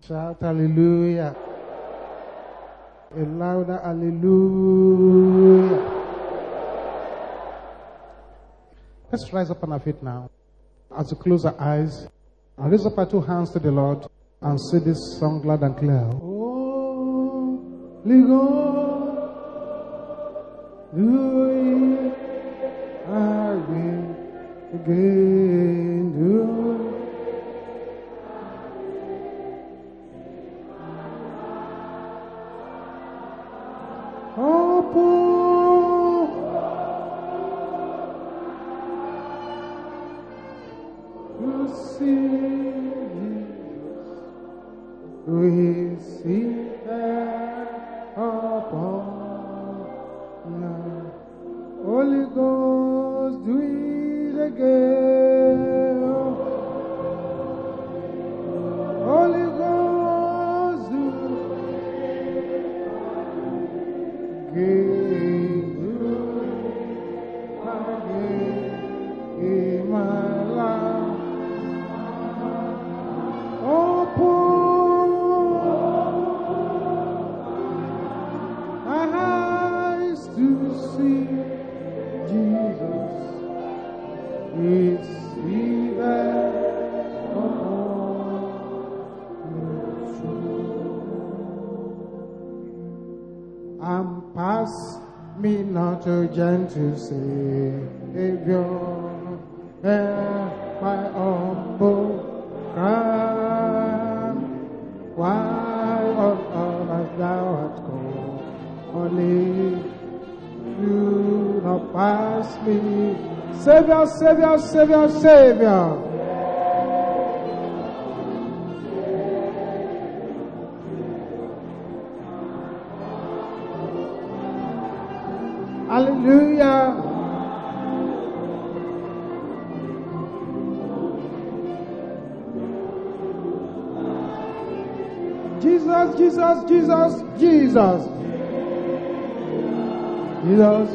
Shout hallelujah. A louder hallelujah. Let's rise up on our feet now. As we close our eyes and raise up our two hands to the Lord and say this song loud and clear. Holy God, do it again, do it. Holy Ghost, do it again. Holy Ghost, do it again in my life. Open my eyes to see Jesus. It's even and pass me not a gentle Savior, my humble cry. Why on earth hast thou art come? Only do not pass me. Savior, Savior, Savior, Savior. Hallelujah. Jesus, Jesus, Jesus, Jesus. Jesus,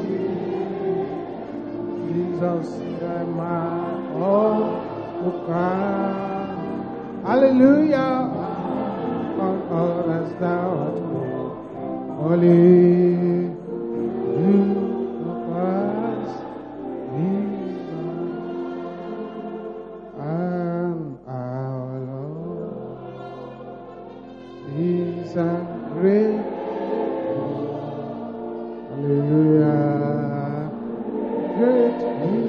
Jesus, my all who cry. Hallelujah. On all as thou art come. Holy, you pass me and our Lord is a great. Hallelujah. Great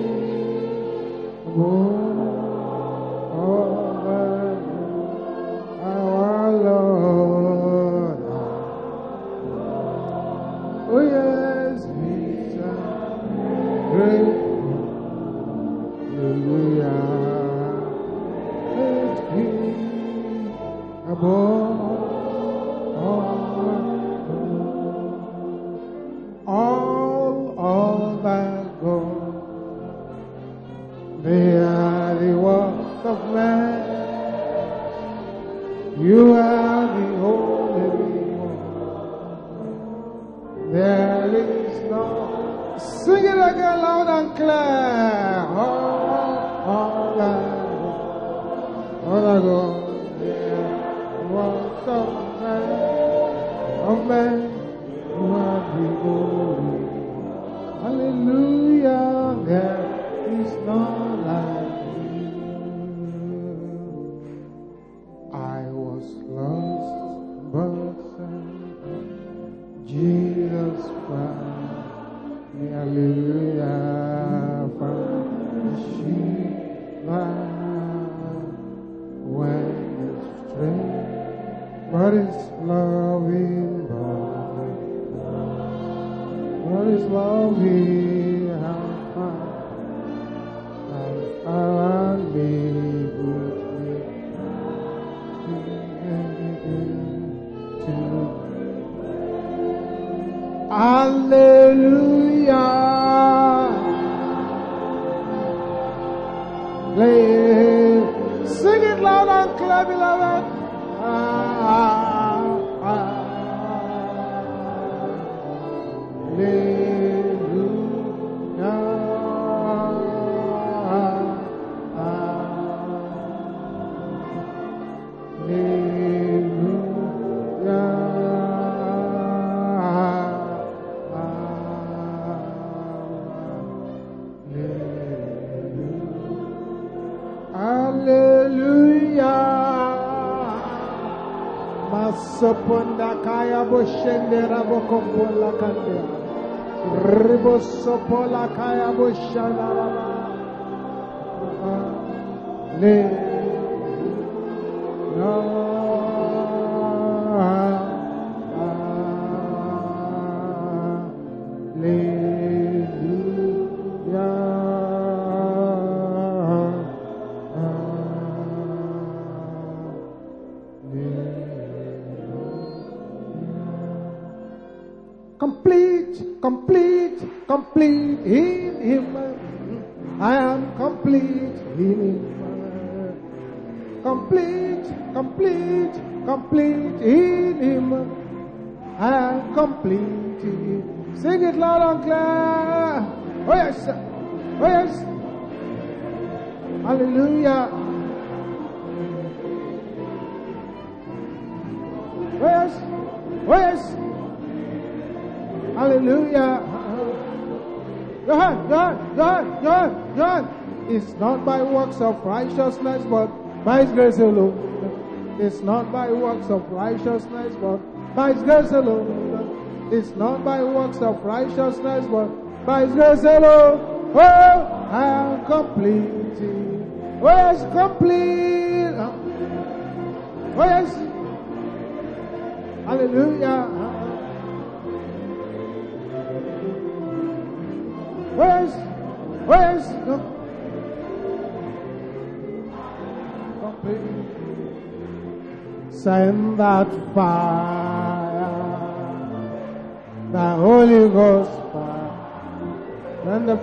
our Lord. Oh yes, He's a great. Hallelujah. Great King above all that go. They are the works of man. You are the only one. There is no. Sing it again loud and clear. All that go. They are the works of man. You are the only. Hallelujah, there is none like you. I was lost, but Jesus found me. Hallelujah, found the sheep when it's strange, but it's loving. What is love we have found me with me to hallelujah. Sing it loud and clear, beloved. Masopunda kaya boshende rabokopola kande. Ribosopola kaya boshana raba. Complete in Him. I am complete in Him. Complete in Him. I am complete in Him. Sing it loud and clear. Oh yes. Oh yes. Hallelujah. Oh yes. Oh yes. Hallelujah. God. It's not by works of righteousness, but by His grace alone. It's not by works of righteousness, but by His grace alone. It's not by works of righteousness, but by His grace alone. Oh, I am complete. Oh, yes, complete. Oh, yes. Hallelujah. Where's send that fire, the Holy Ghost fire, and the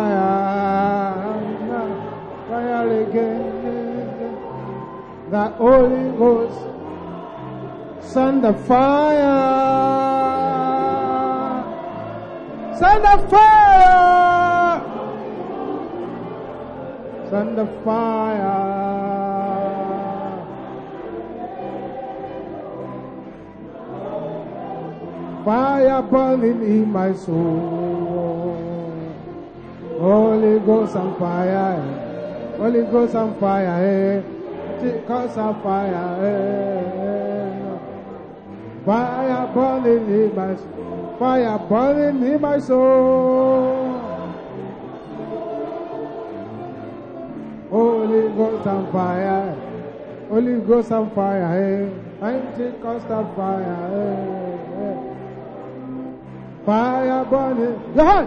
fire again, the Holy Ghost, send the fire, send the fire, send the fire. Fire burning in my soul. Holy Ghost and fire. Holy Ghost and fire. Take us on fire. Fire burning in my soul. Fire burning in my soul. Holy Ghost and fire. Holy Ghost and fire. Pentecostal fire. Fire burning, God.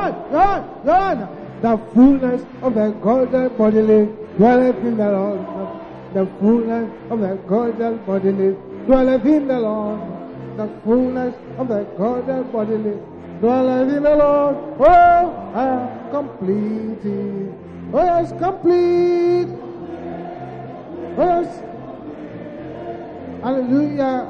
The fullness of the Godhead bodily dwelleth in the Lord. The fullness of the Godhead bodily dwelleth in the Lord. The fullness of the Godhead bodily dwelleth in the Lord. Oh, I am complete. Oh, yes, complete. Oh, yes. Hallelujah.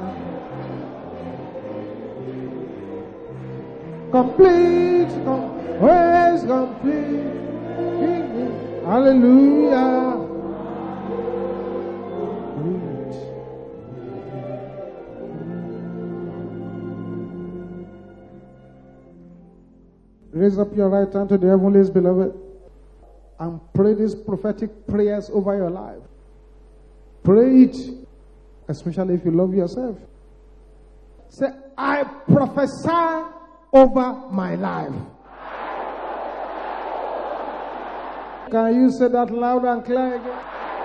Complete, always complete. Hallelujah. Raise up your right hand to the heavenlies, beloved, and pray these prophetic prayers over your life. Pray it, especially if you love yourself. Say, I prophesy over my life. Can you say that loud and clear again?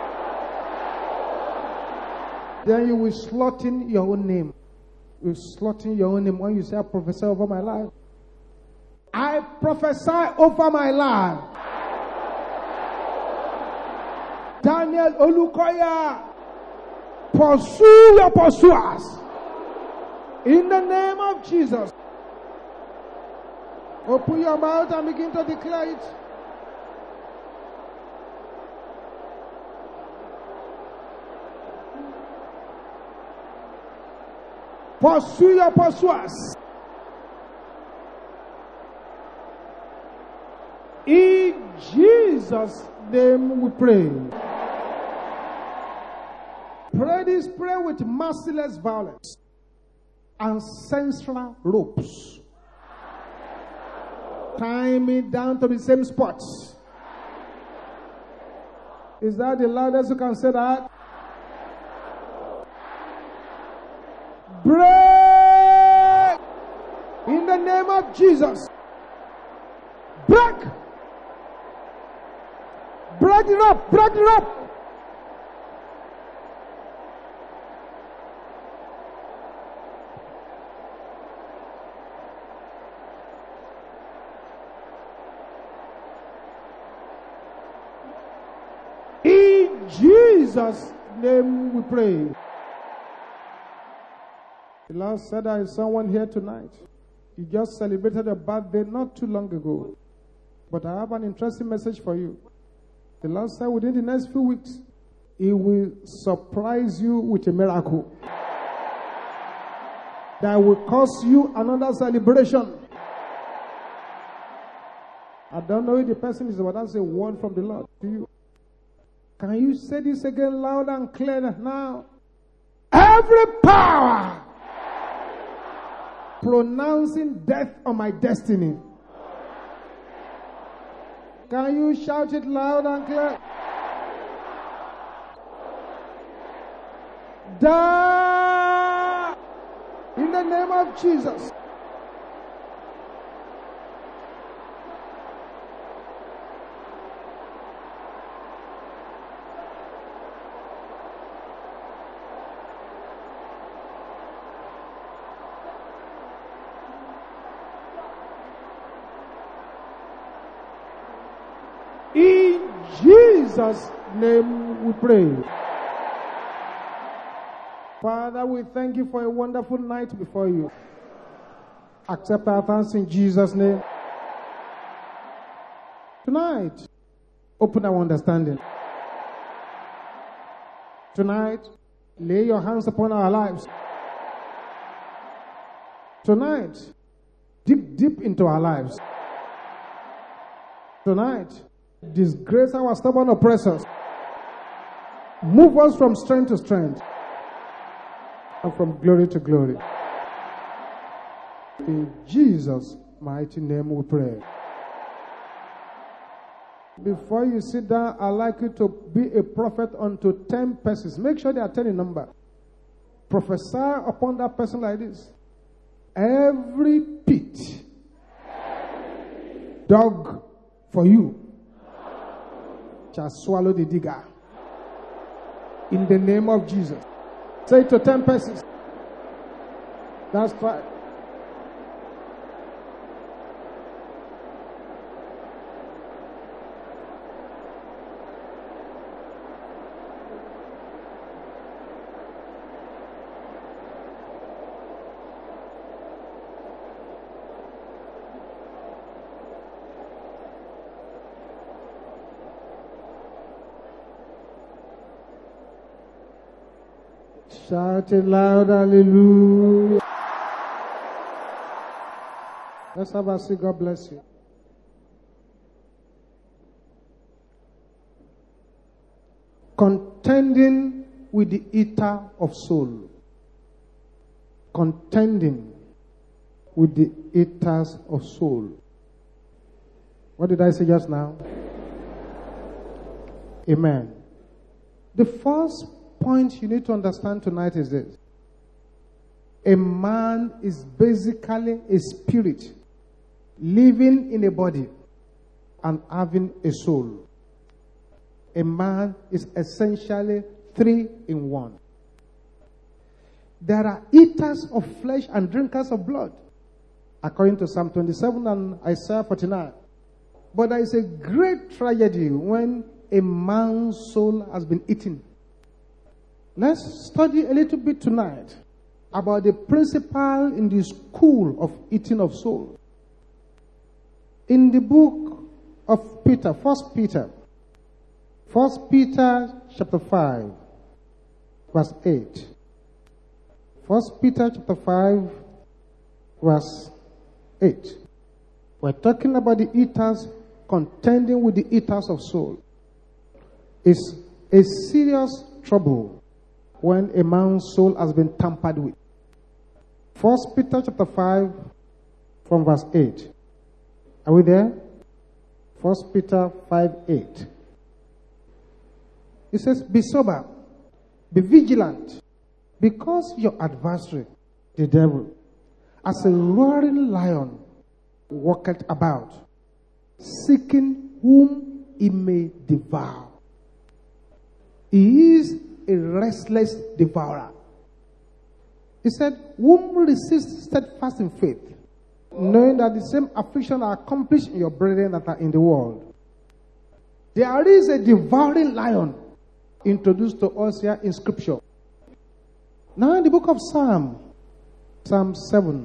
Then you will slot in your own name. You will slot in your own name when you say, I prophesy over my life. I prophesy over my life. Daniel Olukoya, pursue your pursuers. In the name of Jesus. Open your mouth and begin to declare it. Pursue your pursuers. In Jesus' name we pray. Pray this prayer with merciless violence. Ancestral ropes. Tie me down to the same spots. Is that the loudest you can say that? Break! In the name of Jesus. Break! Break it up! Break it up! In Jesus' name we pray. The Lord said there is someone here tonight. You just celebrated a birthday not too long ago. But I have an interesting message for you. The Lord said within the next few weeks, He will surprise you with a miracle that will cause you another celebration. I don't know if the person is, but that's a word from the Lord to you. Can you say this again loud and clear now? Every power pronouncing death on my destiny. Can you shout it loud and clear? Die in the name of Jesus. In Jesus' name we pray. Father, we thank you for a wonderful night before you. Accept our thanks in Jesus' name. Tonight, open our understanding. Tonight, lay your hands upon our lives. Tonight, deep into our lives. Tonight, disgrace our stubborn oppressors. Move us from strength to strength and from glory to glory. In Jesus' mighty name we pray. Before you sit down, I'd like you to be a prophet unto 10 persons. Make sure they are 10 in number. Prophesy upon that person like this. Every pit dug for you shall swallow the digger. In the name of Jesus. Say it to 10 persons. That's right. Shout it loud, hallelujah. Let's have a seat. God bless you. Contending with the eater of soul. Contending with the eaters of soul. What did I say just now? Amen. The first point you need to understand tonight is this. A man is basically a spirit living in a body and having a soul. A man is essentially 3 in 1. There are eaters of flesh and drinkers of blood, according to Psalm 27 and Isaiah 49. But there is a great tragedy when a man's soul has been eaten. Let's study a little bit tonight about the principle in the school of eating of soul. In the book of Peter, 1 Peter chapter 5, verse 8. 1 Peter chapter 5, verse 8. We're talking about the eaters contending with the eaters of soul. It's a serious trouble when a man's soul has been tampered with. 1 Peter chapter 5 from verse 8. Are we there? 1 Peter 5, 8. It says, be sober, be vigilant, because your adversary, The devil, as a roaring lion, walketh about, seeking whom he may devour. He is a restless devourer. He said, whom resist steadfast in faith, knowing that the same affliction are accomplished in your brethren that are in the world. There is a devouring lion introduced to us here in Scripture. Now in the book of Psalm 7,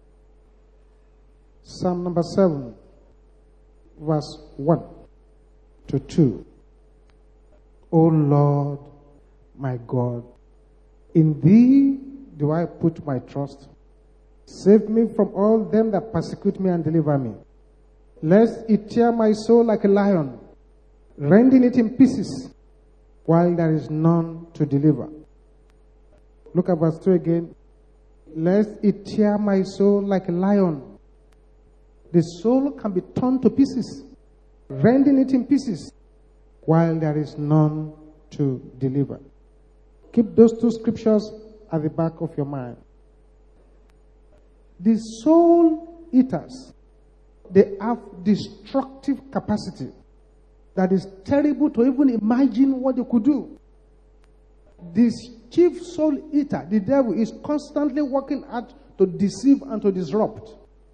Psalm number 7, verse 1 to 2. O Lord, my God, in thee do I put my trust. Save me from all them that persecute me and deliver me. Lest it tear my soul like a lion, rending it in pieces, while there is none to deliver. Look at verse 2 again. Lest it tear my soul like a lion. The soul can be torn to pieces, rending it in pieces, while there is none to deliver. Keep those two scriptures at the back of your mind. The soul eaters, they have destructive capacity that is terrible to even imagine what they could do. This chief soul eater, the devil, is constantly working hard to deceive and to disrupt.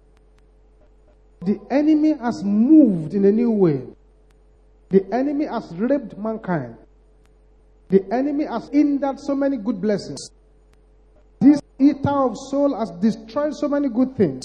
The enemy has moved in a new way. The enemy has raped mankind. The enemy has hindered so many good blessings. This eater of soul has destroyed so many good things.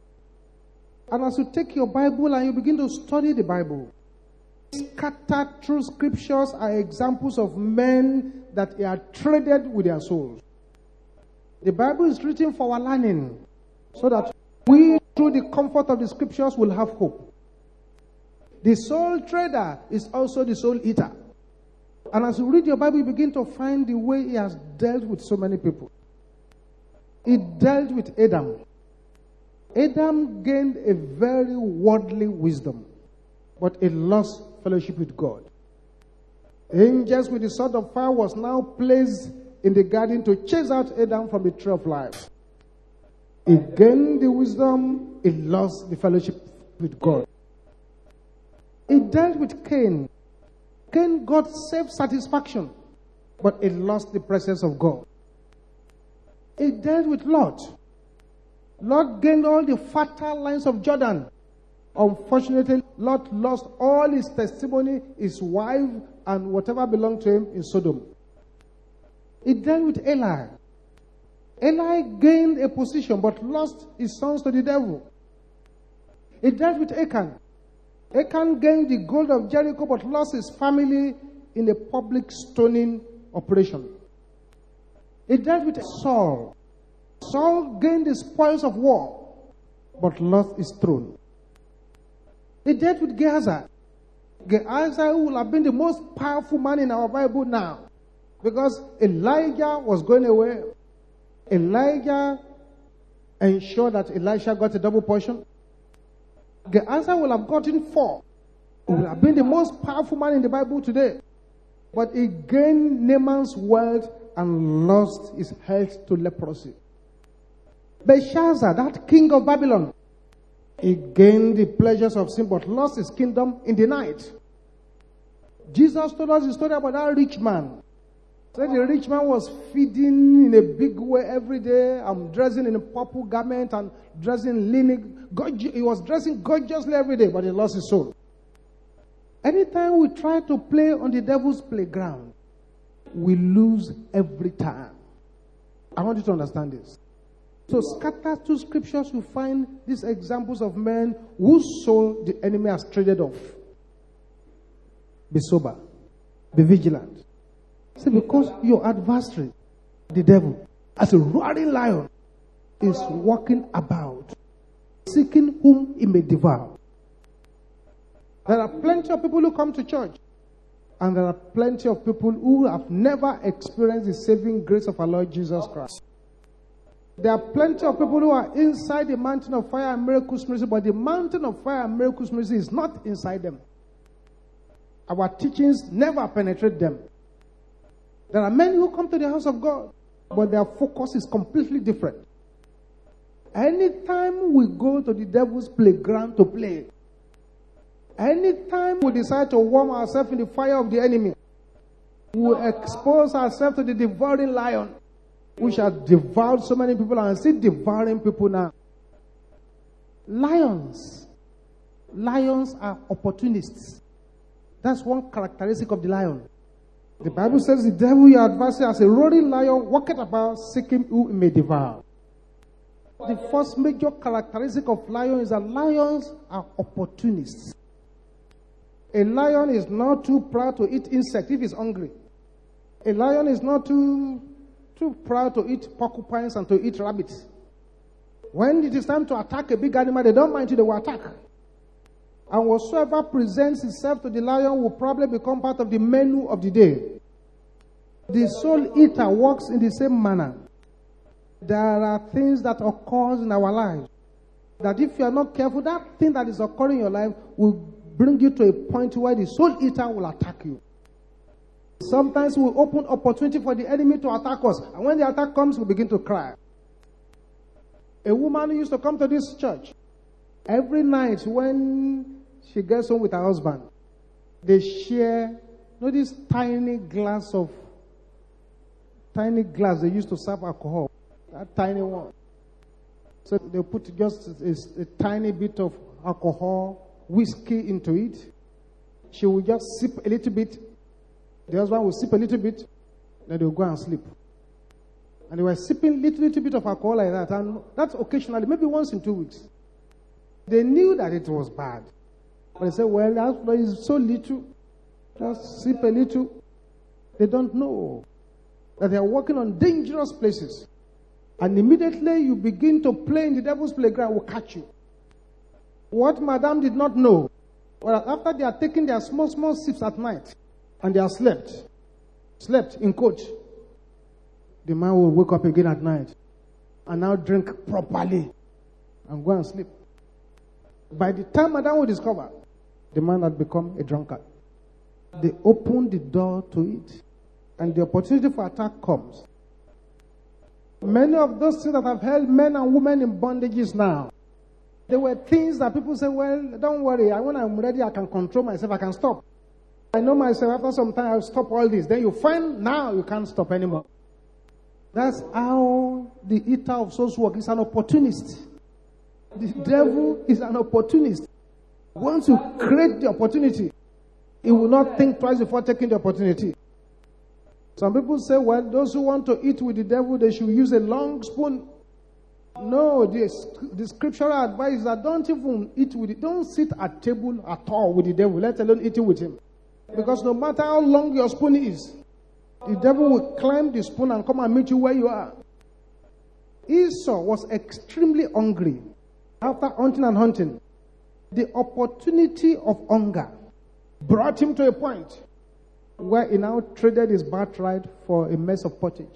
And as you take your Bible and you begin to study the Bible, scattered through scriptures are examples of men that are traded with their souls. The Bible is written for our learning, so that we, through the comfort of the scriptures, will have hope. The soul trader is also the soul eater. And as you read your Bible, you begin to find the way he has dealt with so many people. He dealt with Adam. Adam gained a very worldly wisdom, but he lost fellowship with God. Angels with the sword of fire was now placed in the garden to chase out Adam from the tree of life. He gained the wisdom, he lost the fellowship with God. He dealt with Cain. Cain got self-satisfaction, but he lost the presence of God. He dealt with Lot. Lot gained all the fertile lands of Jordan. Unfortunately, Lot lost all his testimony, his wife, and whatever belonged to him in Sodom. He dealt with Eli. Eli gained a position, but lost his sons to the devil. He dealt with Achan. Achan gained the gold of Jericho, but lost his family in a public stoning operation. He dealt with Saul. Saul gained the spoils of war, but lost his throne. He dealt with Gehazi. Gehazi will have been the most powerful man in our Bible now, because Elijah was going away. Elijah ensured that Elisha got a double portion. Gehazi will have gotten 4. He will have been the most powerful man in the Bible today. But he gained Naaman's wealth and lost his health to leprosy. Belshazzar, that king of Babylon, he gained the pleasures of sin but lost his kingdom in the night. Jesus told us the story about that rich man. He said the rich man was feeding in a big way every day and dressing in a purple garment and dressing linen. He was dressing gorgeously every day, but he lost his soul. Anytime we try to play on the devil's playground, we lose every time. I want you to understand this. So scattered through scriptures, you find these examples of men whose soul the enemy has traded off. Be sober. Be vigilant. See, because your adversary, the devil, as a roaring lion, is walking about, seeking whom he may devour. There are plenty of people who come to church, and there are plenty of people who have never experienced the saving grace of our Lord Jesus Christ. There are plenty of people who are inside the mountain of fire and miracles mercy, but the mountain of fire and miracles mercy is not inside them. Our teachings never penetrate them. There are many who come to the house of God, but their focus is completely different. Anytime we go to the devil's playground to play, anytime we decide to warm ourselves in the fire of the enemy, we expose ourselves to the devouring lion, which has devoured so many people and still devouring people now. Lions are opportunists. That's one characteristic of the lion. The Bible says the devil, your adversary, as a roaring lion, walketh about seeking who he may devour. The first major characteristic of lion is that lions are opportunists. A lion is not too proud to eat insects if he's hungry. A lion is not too proud to eat porcupines and to eat rabbits. When it is time to attack a big animal, they don't mind till they will attack. And whatsoever presents itself to the lion will probably become part of the menu of the day. The soul eater works in the same manner. There are things that occur in our lives that if you are not careful, that thing that is occurring in your life will bring you to a point where the soul eater will attack you. Sometimes we open opportunity for the enemy to attack us. And when the attack comes, we begin to cry. A woman who used to come to this church, every night when she gets home with her husband, they share, this tiny glass they used to serve alcohol. That tiny one. So they put just a tiny bit of alcohol, whiskey into it. She will just sip a little bit. The husband will sip a little bit, then they will go and sleep. And they were sipping little bit of alcohol like that. And that's occasionally, maybe once in 2 weeks. They knew that it was bad. But they said, well, that is so little. Just sip a little. They don't know that they are working on dangerous places. And immediately you begin to play in the devil's playground, will catch you. What Madame did not know, well, after they are taking their small sips at night, and they are slept in coach, the man will wake up again at night and now drink properly and go and sleep. By the time Madame will discover, the man had become a drunkard. They open the door to it, and the opportunity for attack comes. Many of those things that have held men and women in bondages now, they were things that people say, well, don't worry, when I'm ready, I can control myself, I can stop. I know myself, after some time, I'll stop all this. Then you find now you can't stop anymore. That's how the eater of souls works. He's an opportunist. The devil is an opportunist. Once you create the opportunity, he will not think twice before taking the opportunity. Some people say, well, those who want to eat with the devil, they should use a long spoon. No, the scriptural advice is that don't even eat with it. Don't sit at table at all with the devil, let alone eating with him. Because no matter how long your spoon is, the devil will climb the spoon and come and meet you where you are. Esau was extremely hungry. After hunting, the opportunity of hunger brought him to a point where he now traded his birthright for a mess of pottage.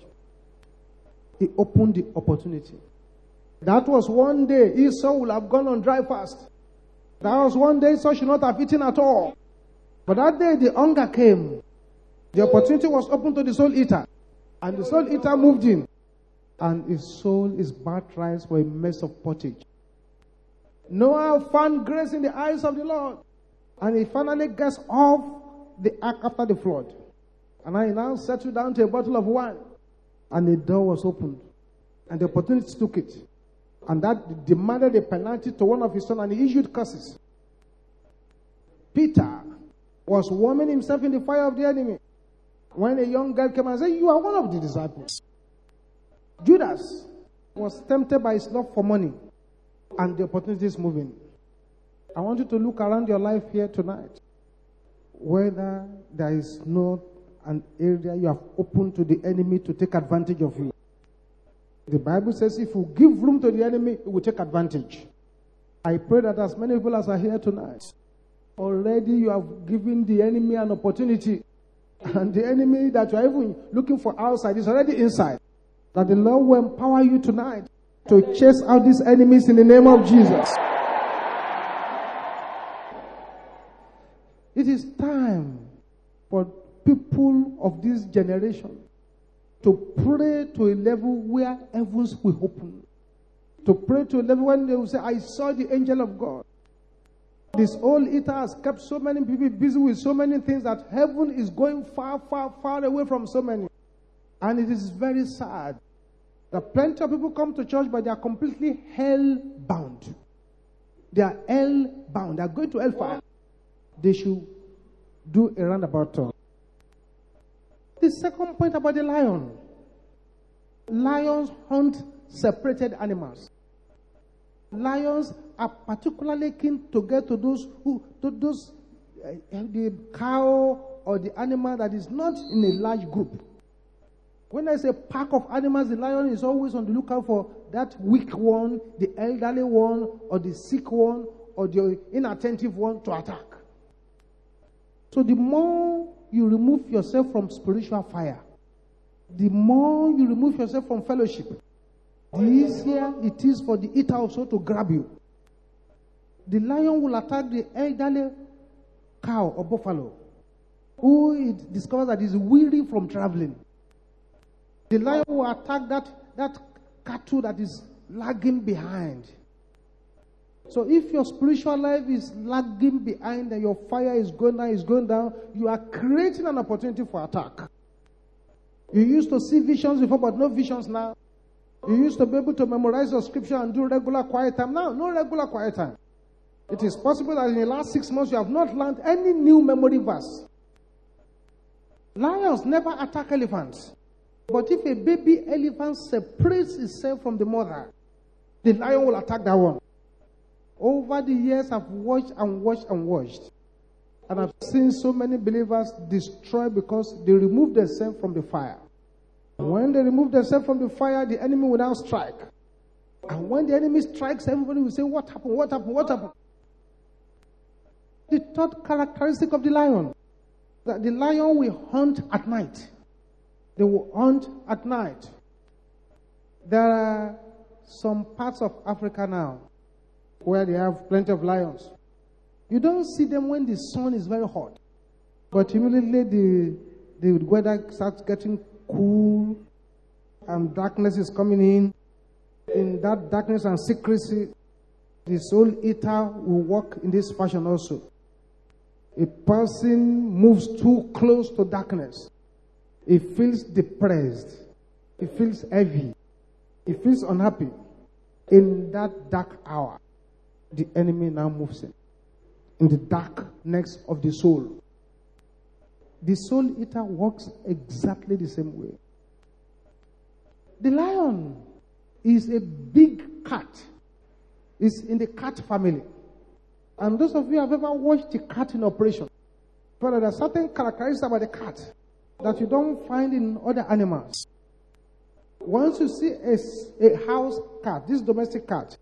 He opened the opportunity. That was one day Esau would have gone on dry fast. That was one day Esau should not have eaten at all. But that day the hunger came. The opportunity was open to the soul eater. And the soul eater moved in. And his soul, his birthright for a mess of pottage. Noah found grace in the eyes of the Lord. And he finally gets off the ark after the flood. And he now settled down to a bottle of wine. And the door was opened. And the opportunity took it. And that demanded a penalty to one of his sons, and he issued curses. Peter was warming himself in the fire of the enemy when a young girl came and said, you are one of the disciples. Judas was tempted by his love for money, and the opportunity is moving. I want you to look around your life here tonight, whether there is not an area you have opened to the enemy to take advantage of you. The Bible says if you give room to the enemy, it will take advantage. I pray that as many people as are here tonight, already you have given the enemy an opportunity. And the enemy that you are even looking for outside is already inside. That the Lord will empower you tonight to chase out these enemies in the name of Jesus. It is time for people of this generation to pray to a level where heavens will open. To pray to them when they will say, I saw the angel of God. This old eater has kept so many people busy with so many things that heaven is going far, far, far away from so many. And it is very sad that plenty of people come to church, but they are completely hell-bound. They are hell-bound. They are going to hellfire. They should do a roundabout turn. The second point about the lion. Lions hunt separated animals. Lions are particularly keen to get to the cow or the animal that is not in a large group. When there's a pack of animals, the lion is always on the lookout for that weak one, the elderly one, or the sick one, or the inattentive one to attack. So the more you remove yourself from spiritual fire, the more you remove yourself from fellowship, the easier it is for the eater also to grab you. The lion will attack the elderly cow or buffalo, who it discovers that is weary from traveling. The lion will attack that cattle that is lagging behind. So if your spiritual life is lagging behind and your fire is going down, you are creating an opportunity for attack. You used to see visions before, but no visions now. You used to be able to memorize your scripture and do regular quiet time. Now, no regular quiet time. It is possible that in the last 6 months you have not learned any new memory verse. Lions never attack elephants. But if a baby elephant separates itself from the mother, the lion will attack that one. Over the years, I've watched and watched and watched. And I've seen so many believers destroyed because they removed themselves from the fire. When they remove themselves from the fire, the enemy will now strike. And when the enemy strikes, everybody will say, what happened? What happened? What happened? The third characteristic of the lion, that the lion will hunt at night. They will hunt at night. There are some parts of Africa now where they have plenty of lions. You don't see them when the sun is very hot. But immediately the weather starts getting cool and darkness is coming in. In that darkness and secrecy, the soul eater will walk in this fashion also. A person moves too close to darkness. He feels depressed. He feels heavy. He feels unhappy. In that dark hour, the enemy now moves in the darkness of the soul. The soul eater walks exactly the same way. The lion is a big cat. It's in the cat family. And those of you have ever watched the cat in operation, but there are certain characteristics about the cat that you don't find in other animals. Once you see a house cat, this domestic cat,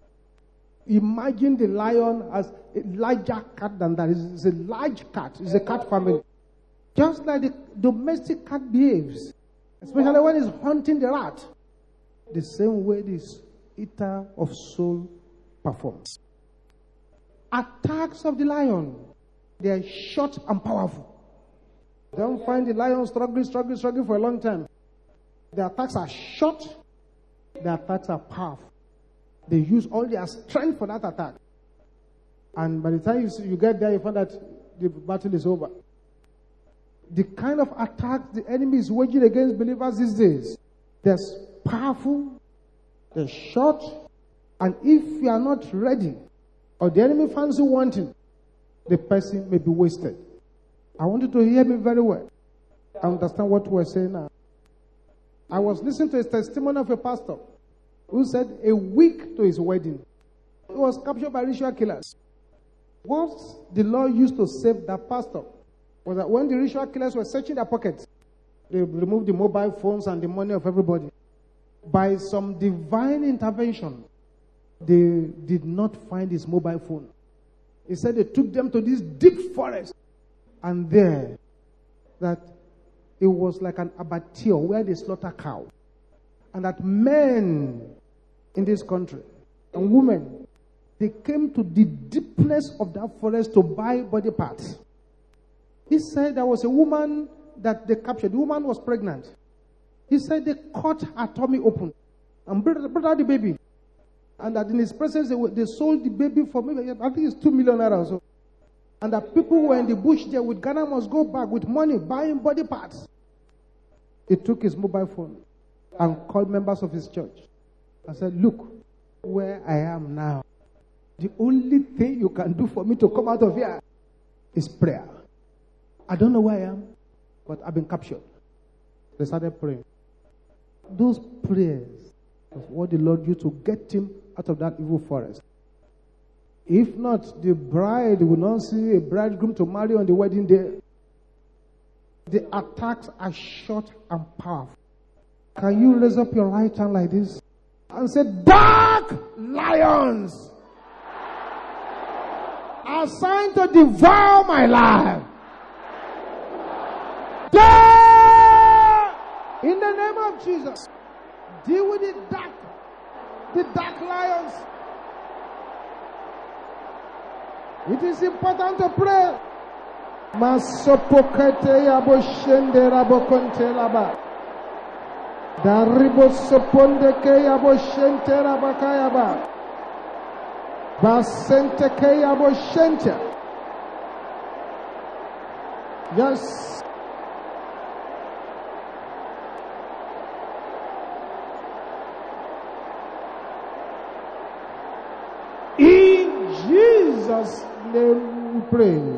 imagine the lion as a larger cat than that. It's a large cat. It's a cat family. Just like the domestic cat behaves, especially when it's hunting the rat, the same way this eater of soul performs. Attacks of the lion, they are short and powerful. Don't find the lion struggling for a long time. The attacks are short, the attacks are powerful. They use all their strength for that attack. And by the time you get there, you find that the battle is over. The kind of attack the enemy is waging against believers these days, they're powerful, they're short, and if you are not ready, or the enemy finds you wanting, the person may be wasted. I want you to hear me very well. I understand what we're saying now. I was listening to a testimony of a pastor who said a week to his wedding, he was captured by ritual killers. What the law used to save that pastor was that when the ritual killers were searching their pockets, they removed the mobile phones and the money of everybody. By some divine intervention, they did not find his mobile phone. He said they took them to this deep forest, and there, that it was like an abattoir where they slaughter cow. And that men in this country and women, they came to the deepness of that forest to buy body parts. He said there was a woman that they captured. The woman was pregnant. He said they cut her tummy open and brought out the baby. And that in his presence, they sold the baby for maybe, I think it's 2 million naira or so. And that people who were in the bush there with Ghana must go back with money, buying body parts. He took his mobile phone and called members of his church and said, look where I am now. The only thing you can do for me to come out of here is prayer. I don't know where I am, but I've been captured. They started praying. Those prayers of what the Lord used to get him out of that evil forest. If not, the bride will not see a bridegroom to marry on the wedding day. The attacks are short and powerful. Can you raise up your right hand like this and say, dark lions assigned to devour my life, in the name of Jesus, deal with the dark lions. It is important to pray. Masopokete yabo shende rabo konte laba. Daribo soponde ke yabo shente rabakayaba. Basente ke yabo shente. Yes. In Jesus' name we pray.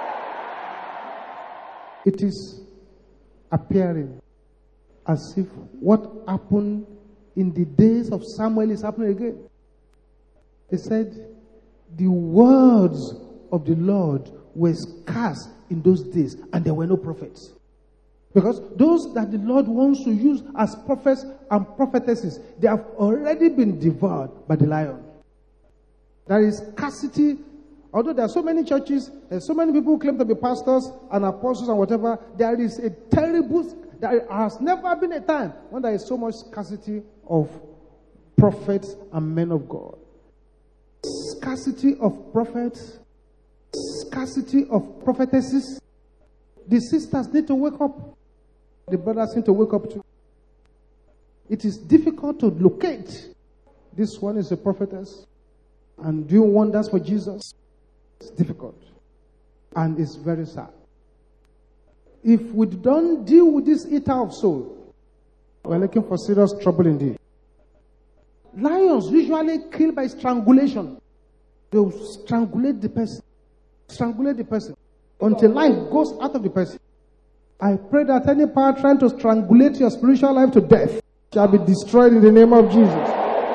It is appearing as if what happened in the days of Samuel is happening again. He said, the words of the Lord were scarce in those days, and there were no prophets. Because those that the Lord wants to use as prophets and prophetesses, they have already been devoured by the lion. There is scarcity. Although there are so many churches, there are so many people who claim to be pastors and apostles and whatever, there is a terrible, there has never been a time when there is so much scarcity of prophets and men of God. Scarcity of prophets, scarcity of prophetesses. The sisters need to wake up. The brothers need to wake up too. It is difficult to locate. This one is a prophetess and doing wonders for Jesus. It's difficult. And it's very sad. If we don't deal with this eater of soul, we're looking for serious trouble indeed. Lions usually kill by strangulation. They will strangulate the person. Strangulate the person until life goes out of the person. I pray that any power trying to strangulate your spiritual life to death shall be destroyed in the name of Jesus.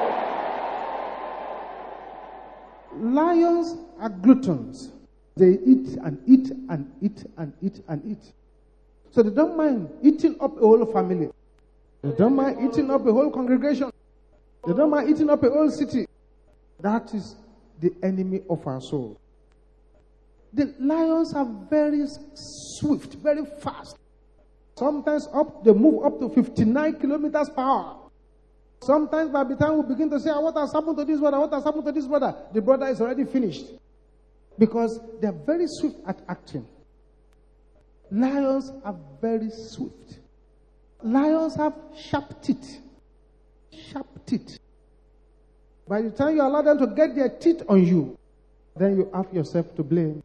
Lions are gluttons. They eat and eat and eat and eat and eat. So they don't mind eating up a whole family. They don't mind eating up a whole congregation. They don't mind eating up a whole city. That is the enemy of our soul. The lions are very swift, very fast. Sometimes they move up to 59 kilometers per hour. Sometimes by the time we begin to say, what has happened to this brother? What has happened to this brother? The brother is already finished. Because they are very swift at acting. Lions are very swift. Lions have sharp teeth. Sharp teeth. By the time you allow them to get their teeth on you, then you have yourself to blame.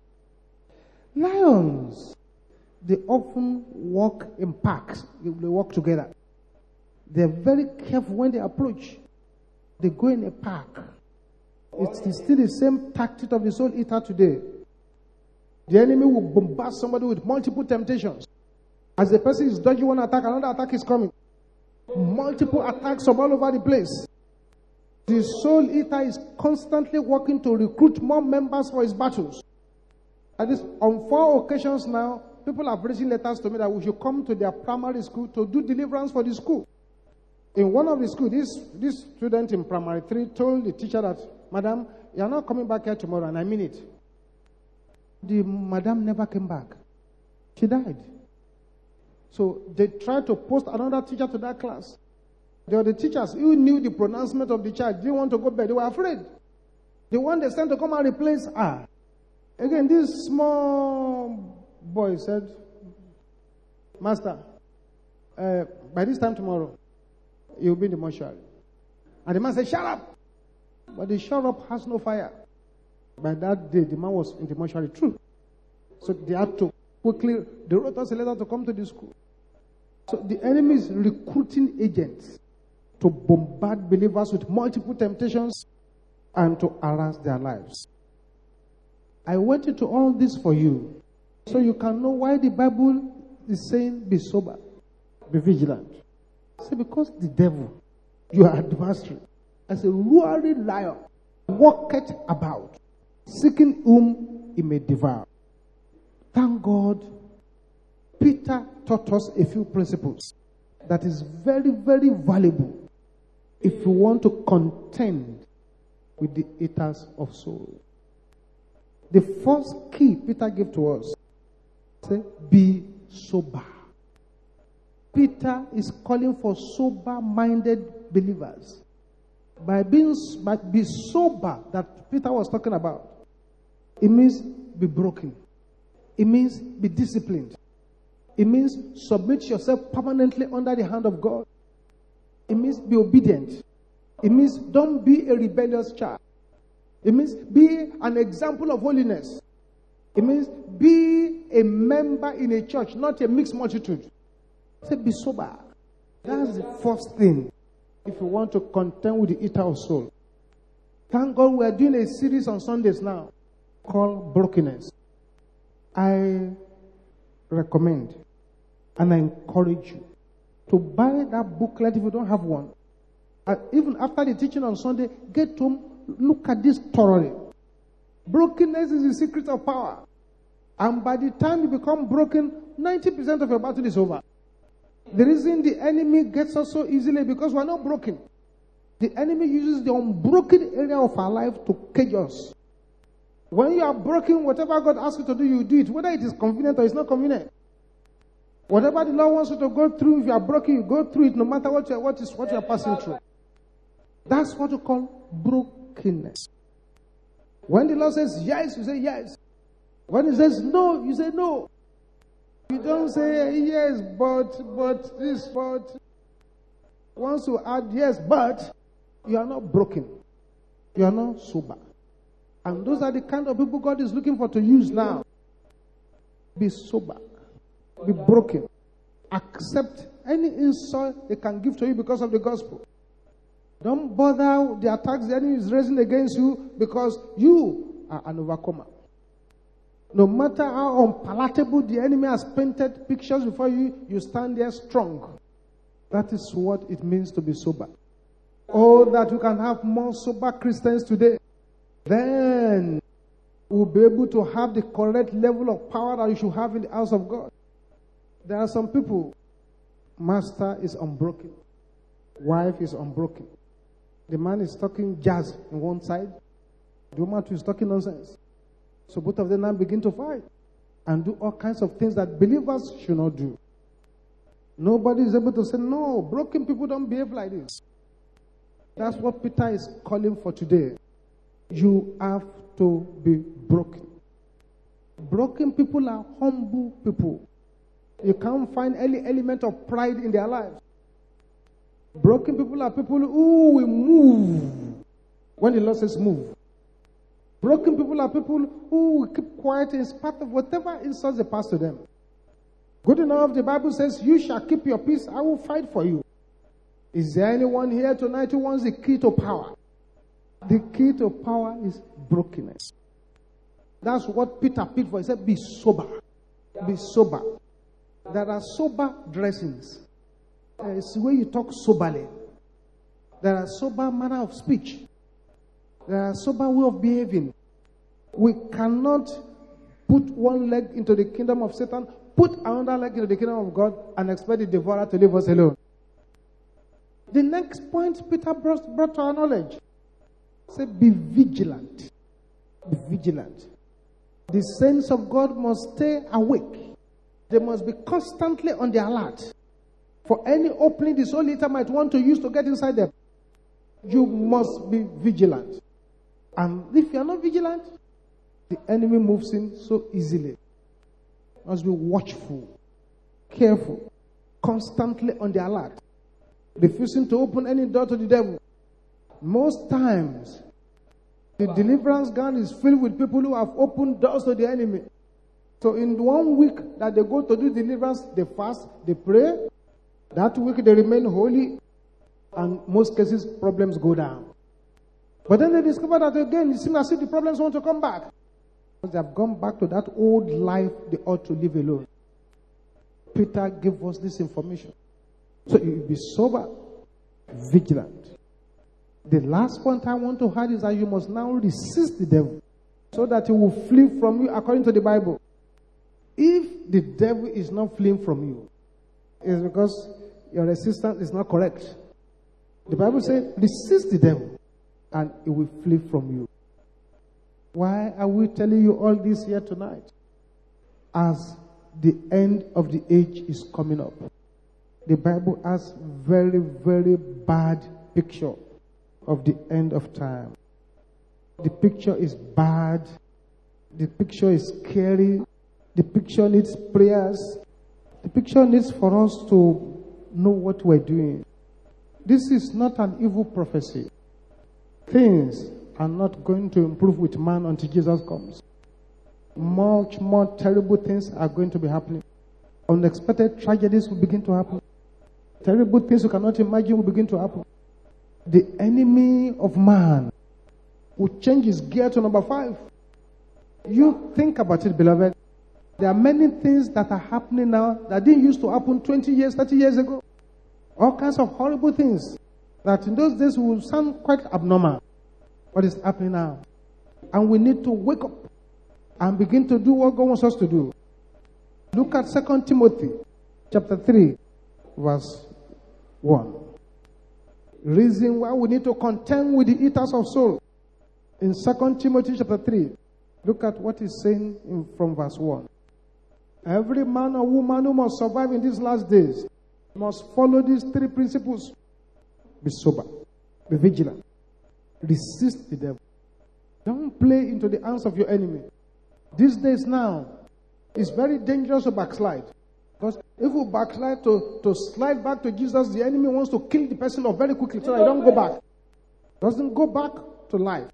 Lions, they often walk in packs. They walk together. They're very careful when they approach. They go in a pack. It's still the same tactic of the soul eater today. The enemy will bombard somebody with multiple temptations. As the person is dodging one attack, another attack is coming. Multiple attacks from all over the place. The soul eater is constantly working to recruit more members for his battles. At least on 4 occasions now, people have written letters to me that we should come to their primary school to do deliverance for the school. In one of the schools, this student in primary 3 told the teacher that, Madam, you are not coming back here tomorrow, and I mean it. The madam never came back. She died. So they tried to post another teacher to that class. There were the teachers who knew the pronouncement of the child, didn't want to go back. They were afraid. The one they sent to come and replace her. Again, this small boy said, Master, by this time tomorrow, you'll be in the mortuary. And the man said, shut up. But the shut-up has no fire. By that day, the man was in the mortuary. True. So they had to quickly, they wrote us a letter to come to the school. So the enemy is recruiting agents to bombard believers with multiple temptations and to harass their lives. I went into all this for you so you can know why the Bible is saying be sober, be vigilant. Say, because the devil, your adversary, as a roaring lion, walketh about, seeking whom he may devour. Thank God, Peter taught us a few principles that is very, very valuable if you want to contend with the haters of soul. The first key Peter gave to us, say, be sober. Peter is calling for sober-minded believers. By be sober that Peter was talking about, it means be broken. It means be disciplined. It means submit yourself permanently under the hand of God. It means be obedient. It means don't be a rebellious child. It means be an example of holiness. It means be a member in a church, not a mixed multitude. Say be sober. That's the first thing if you want to contend with the eater of soul. Thank God we are doing a series on Sundays now called Brokenness. I recommend and I encourage you to buy that booklet if you don't have one. And even after the teaching on Sunday, get home, look at this thoroughly. Brokenness is the secret of power. And by the time you become broken, 90% of your battle is over. The reason the enemy gets us so easily because we're not broken. The enemy uses the unbroken area of our life to cage us. When you are broken, whatever God asks you to do, you do it, whether it is convenient or it's not convenient. Whatever the Lord wants you to go through, if you are broken, you go through it, no matter what you are passing through. That's what we call brokenness. When the Lord says yes, you say yes. When He says no, you say no. You don't say yes, but this, but. Once you add yes, but, you are not broken. You are not sober. And those are the kind of people God is looking for to use now. Be sober. Be broken. Accept any insult they can give to you because of the gospel. Don't bother the attacks the enemy is raising against you because you are an overcomer. No matter how unpalatable the enemy has painted pictures before you, you stand there strong. That is what it means to be sober. Oh, that we can have more sober Christians today. Then we'll be able to have the correct level of power that you should have in the house of God. There are some people, master is unbroken, wife is unbroken. The man is talking jazz on one side, the woman too is talking nonsense. So both of them now begin to fight and do all kinds of things that believers should not do. Nobody is able to say, no, broken people don't behave like this. That's what Peter is calling for today. You have to be broken. Broken people are humble people. You can't find any element of pride in their lives. Broken people are people who will move when the Lord says move. Broken people are people who will keep quiet in spite of whatever insults they pass to them. Good enough, the Bible says, you shall keep your peace, I will fight for you. Is there anyone here tonight who wants the key to power? The key to power is brokenness. That's what Peter picked for. He said, be sober. Be sober. There are sober dressings. It's where you talk soberly. There are sober manner of speech. There are sober way of behaving. We cannot put one leg into the kingdom of Satan, put another leg into the kingdom of God, and expect the devourer to leave us alone. The next point Peter brought to our knowledge. Say, be vigilant. Be vigilant. The saints of God must stay awake. They must be constantly on the alert for any opening the soul eater might want to use to get inside them. You must be vigilant. And if you are not vigilant, the enemy moves in so easily. You must be watchful, careful, constantly on the alert, refusing to open any door to the devil. Most times, The deliverance ground is filled with people who have opened doors to the enemy. So in 1 week that they go to do deliverance, they fast, they pray. That week they remain holy. And most cases, problems go down. But then they discover that again, it seems as if the problems want to come back. Because they have gone back to that old life they ought to live alone. Peter gave us this information. So you be sober, vigilant. The last point I want to add is that you must now resist the devil so that he will flee from you according to the Bible. If the devil is not fleeing from you, it's because your resistance is not correct. The Bible says, resist the devil and he will flee from you. Why are we telling you all this here tonight? As the end of the age is coming up. The Bible has very, very bad picture of the end of time. The picture is bad. The picture is scary. The picture needs prayers. The picture needs for us to know what we're doing. This is not an evil prophecy. Things are not going to improve with man until Jesus comes. Much more terrible things are going to be happening. Unexpected tragedies will begin to happen. Terrible things you cannot imagine will begin to happen. The enemy of man will change his gear to number 5. You think about it, beloved. There are many things that are happening now that didn't used to happen 20 years, 30 years ago. All kinds of horrible things that in those days would sound quite abnormal. What is happening now? And we need to wake up and begin to do what God wants us to do. Look at 2 Timothy chapter 3, verse 1. Reason why we need to contend with the eaters of soul. In 2 Timothy chapter 3, look at what he's saying from verse 1. Every man or woman who must survive in these last days must follow these 3 principles. Be sober. Be vigilant. Resist the devil. Don't play into the hands of your enemy. These days now, it's very dangerous to backslide. Because if we backslide to slide back to Jesus, the enemy wants to kill the person off very quickly so that he don't go back. Doesn't go back to life.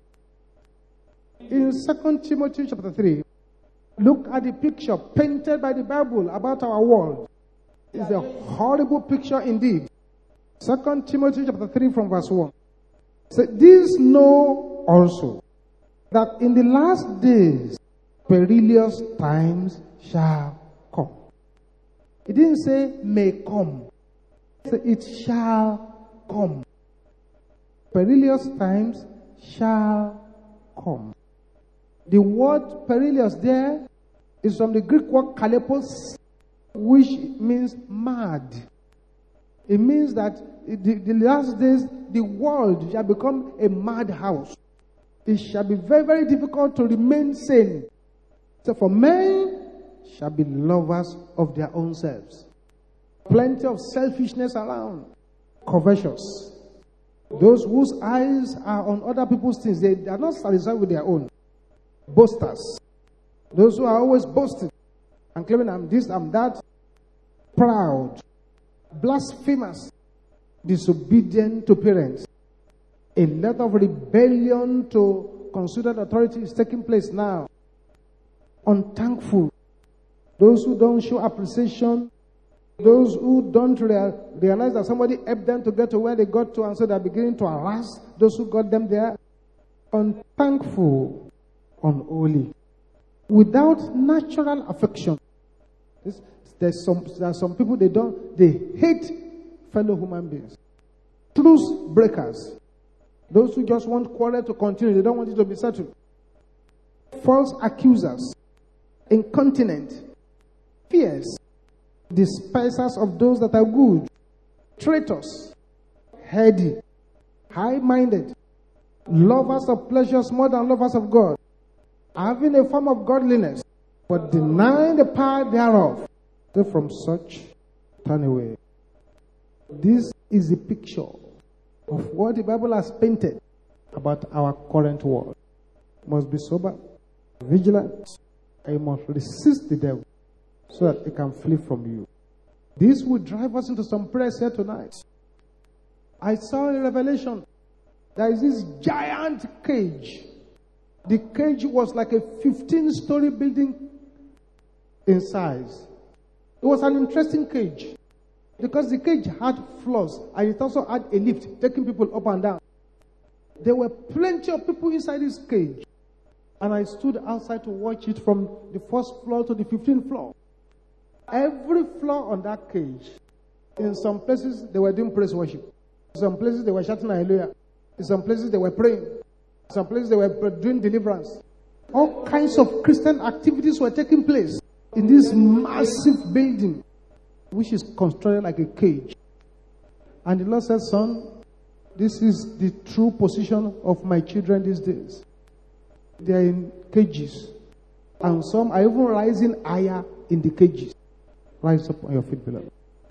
In 2 Timothy chapter 3, look at the picture painted by the Bible about our world. It's a horrible picture indeed. 2 Timothy chapter 3 from verse 1. So these know also that in the last days perilous times shall come. It didn't say may come. It shall come. Perilous times shall come. The word perilous there is from the Greek word kalepos, which means mad. It means that the last days, the world shall become a madhouse. It shall be very, very difficult to remain sane. So for men shall be lovers of their own selves. Plenty of selfishness around. Covetous. Those whose eyes are on other people's things, they are not satisfied with their own. Boasters. Those who are always boasting and claiming I'm this, I'm that. Proud. Blasphemous. Disobedient to parents. A lot of rebellion to considered authority is taking place now. Unthankful. Those who don't show appreciation. Those who don't realize that somebody helped them to get to where they got to, and so they're beginning to harass those who got them there. Unthankful. Unholy. Without natural affection. There are some people they hate fellow human beings. Truce breakers. Those who just want quarrel to continue. They don't want it to be settled. False accusers. Incontinent. Fierce. Despisers of those that are good. Traitors. Heady. High-minded. Lovers of pleasures more than lovers of God. Having a form of godliness, but denying the power thereof. So from such, turn away. This is the picture of what the Bible has painted about our current world. You must be sober, vigilant, and you must resist the devil so that he can flee from you. This will drive us into some prayers here tonight. I saw in Revelation, there is this giant cage The cage was like a 15-story building in size. It was an interesting cage because the cage had floors and it also had a lift taking people up and down. There were plenty of people inside this cage. And I stood outside to watch it from the first floor to the 15th floor. Every floor on that cage, in some places they were doing praise worship. In some places they were shouting hallelujah. In some places they were praying. In some places they were doing deliverance. All kinds of Christian activities were taking place in this massive building, which is constructed like a cage. And the Lord said, son, this is the true position of my children these days. They are in cages. And some are even rising higher in the cages. Rise up on your feet, beloved.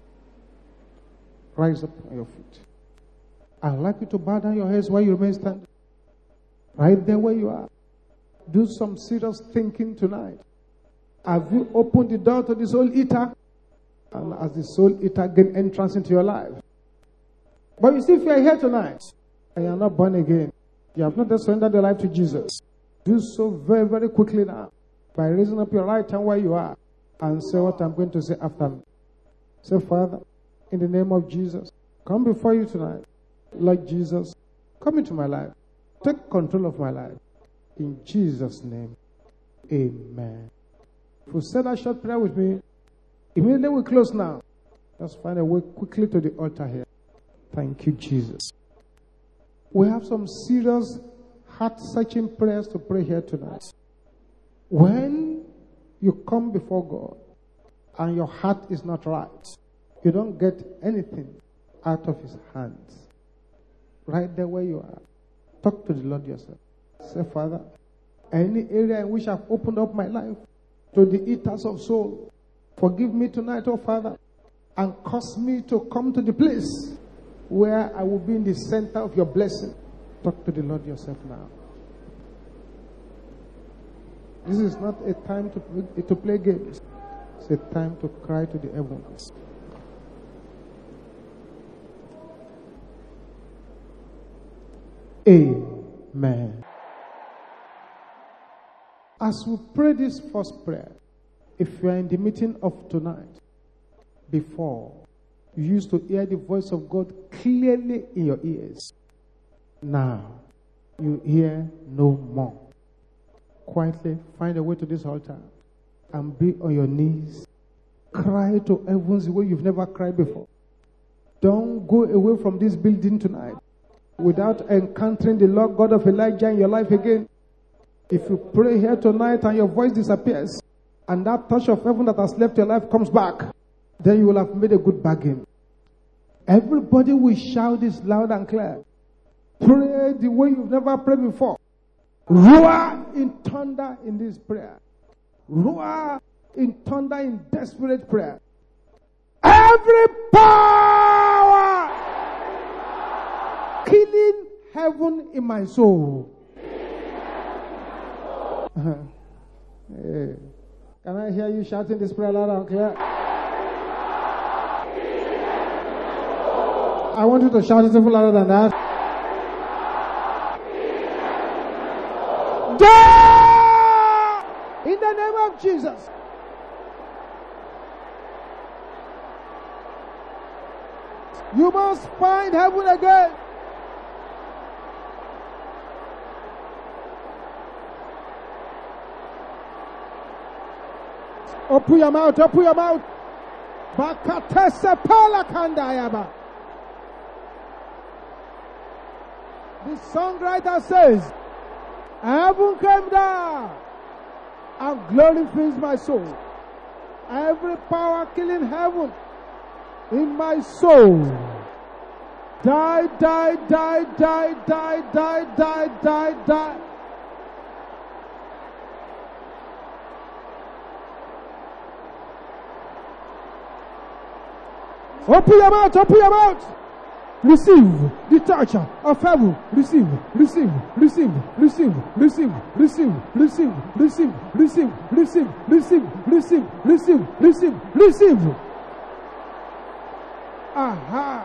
Rise up on your feet. I'd like you to bow down your heads while you remain standing. Right there where you are. Do some serious thinking tonight. Have you opened the door to the soul eater? And as the soul eater gain entrance into your life. But you see, if you are here tonight and you are not born again, you have not yet surrendered your life to Jesus, do so very, very quickly now by raising up your right hand where you are and say what I'm going to say after me. Say, Father, in the name of Jesus, come before you tonight. Lord Jesus, come into my life. Take control of my life. In Jesus' name, amen. If you said that short prayer with me, immediately we close now. Just find a way quickly to the altar here. Thank you, Jesus. We have some serious heart-searching prayers to pray here tonight. When you come before God and your heart is not right, you don't get anything out of his hands. Right there where you are, talk to the Lord yourself. Say, Father, any area in which I've opened up my life to the eaters of soul, forgive me tonight, oh Father, and cause me to come to the place where I will be in the center of your blessing. Talk to the Lord yourself now. This is not a time to play games. It's a time to cry to the heavens. Amen. As we pray this first prayer, if you are in the meeting of tonight, before, you used to hear the voice of God clearly in your ears. Now, you hear no more. Quietly find a way to this altar and be on your knees. Cry to heavens the way you've never cried before. Don't go away from this building tonight without encountering the Lord God of Elijah in your life again. If you pray here tonight and your voice disappears and that touch of heaven that has left your life comes back, then you will have made a good bargain. Everybody will shout this loud and clear. Pray the way you've never prayed before. Roar in thunder in this prayer. Roar in thunder in desperate prayer. Every power killing heaven in my soul. Hey. Can I hear you shouting this prayer loud and clear? I want you to shout it even louder than that. Die! In the name of Jesus. You must find heaven again. Open your mouth, open your mouth. Bakatese palakandayaba. The songwriter says, heaven came down and glory fills my soul. Every power killing heaven in my soul. Die, die, die, die, die, die, die, die, die. Open your mouth, open your mouth. Receive the touch of heaven. Receive, receive, receive, receive, receive, receive, receive, receive, receive, receive, receive, receive, receive, receive, receive. Aha.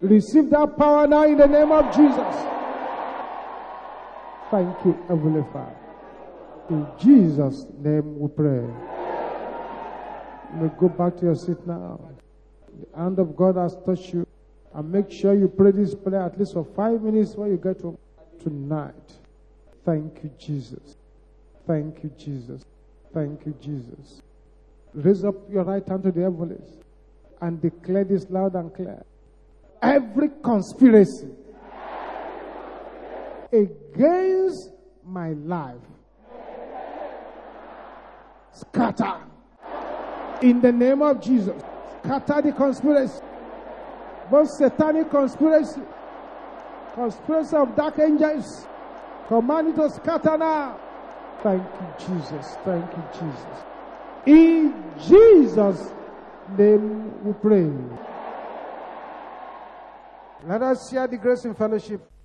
Receive that power now in the name of Jesus. Thank you, Heavenly Father. In Jesus' name we pray. You may go back to your seat now. The hand of God has touched you. And make sure you pray this prayer at least for 5 minutes when you get home tonight. Thank you, Jesus. Thank you, Jesus. Thank you, Jesus. Raise up your right hand to the heavens and declare this loud and clear. Every conspiracy against my life, scatter in the name of Jesus. Scatter the conspiracy, both satanic conspiracy, conspiracy of dark angels. Command it to scatter now. Thank you, Jesus. Thank you, Jesus. In Jesus' name we pray. Let us share the grace in fellowship.